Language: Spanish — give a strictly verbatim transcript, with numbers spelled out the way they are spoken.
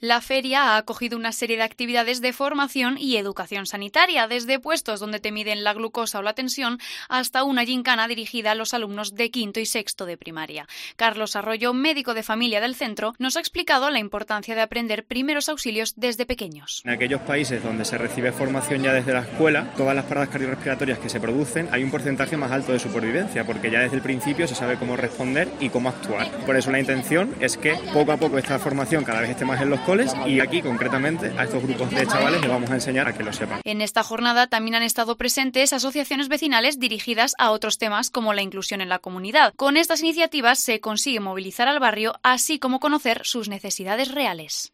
La feria ha acogido una serie de actividades de formación y educación sanitaria, desde puestos donde te miden la glucosa o la tensión hasta una gincana dirigida a los alumnos de quinto y sexto de primaria. Carlos Arroyo, médico de familia del centro, nos ha explicado la importancia de aprender primeros auxilios desde pequeños. En aquellos países donde se recibe formación ya desde la escuela, todas las paradas cardiorrespiratorias que se producen, hay un porcentaje más alto de supervivencia, porque ya desde el principio se sabe cómo responder y cómo actuar. Por eso la intención es que poco a poco esta formación cada vez esté más en los coles y aquí concretamente a estos grupos de chavales les vamos a enseñar a que lo sepan. En esta jornada también han estado presentes asociaciones vecinales dirigidas a otros temas como la inclusión en la comunidad. Con estas iniciativas se consigue movilizar al barrio así como conocer sus necesidades reales.